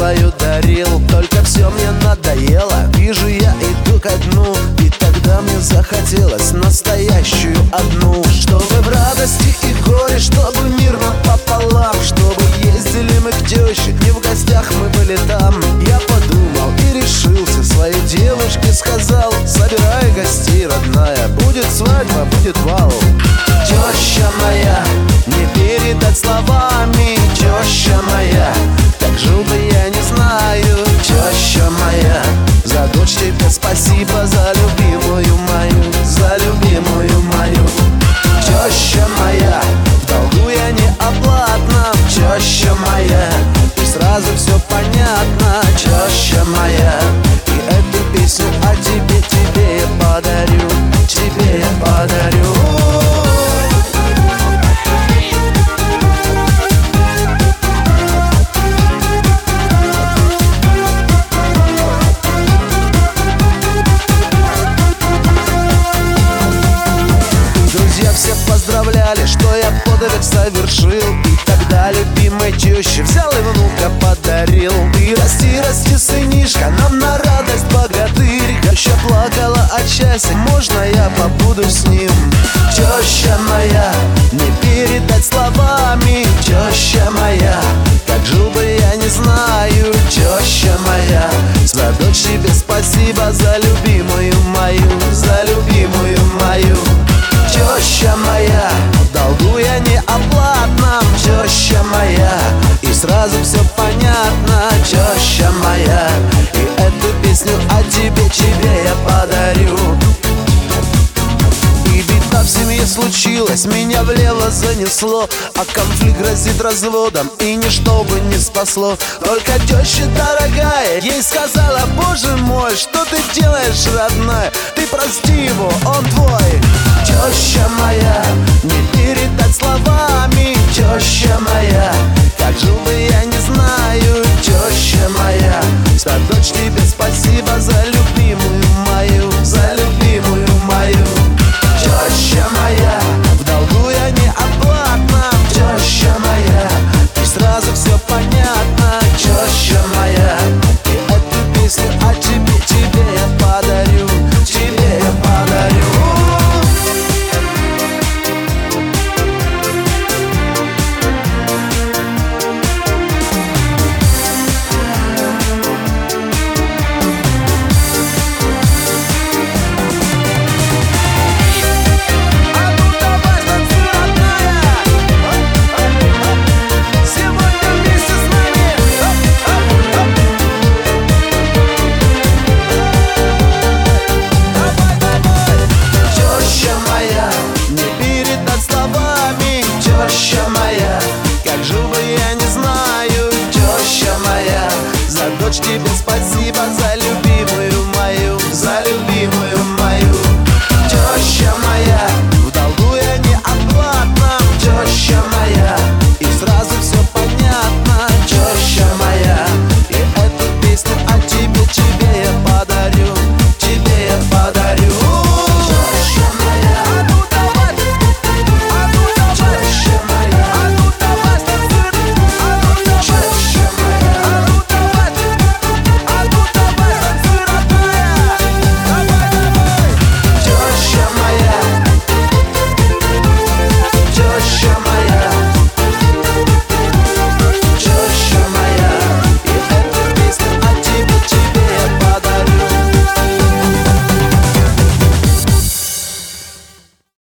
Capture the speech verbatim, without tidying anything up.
свою дарил, только все мне надоело. Вижу, я иду ко дну, и тогда мне захотелось настоящую одну. Чтобы в радости и горе, чтобы мирно пополам, чтобы ездили мы к тёще, не в гостях мы были там. Я подумал и решился, своей девушке сказал: собирай гостей, родная, будет свадьба, будет вал. Теща моя, не передать словами, теща моя, как жил бы я не знаю. Теща моя, за дочь тебе спасибо, за любимую мою, за любимую мою. Теща моя, в долгу я не оплатна. Теща моя, и сразу все понятно. Теща моя, и эту песню о тебе, тебе я подарю, тебе я подарю. Все поздравляли, что я подвиг совершил, и тогда любимой теще взял и внука подарил. Ты расти, расти, сынишка, нам на радость богатырь. Теща плакала от счастья, можно я побуду с ним? Теща моя, не передать словами. Теща моя, как жил бы я не знаю. Теща моя, за дочь тебе спасибо, за любимую мою, за любимую мою. Теща моя, в долгу я не оплатна. Теща моя, и сразу все понятно. Теща моя, и эту песню о тебе, тебе я подарю. И беда в семье случилась, меня влево занесло, а конфликт грозит разводом, и ничто бы не спасло. Только теща дорогая ей сказала: боже мой, что ты делаешь, родная? Ты прости его, он твой.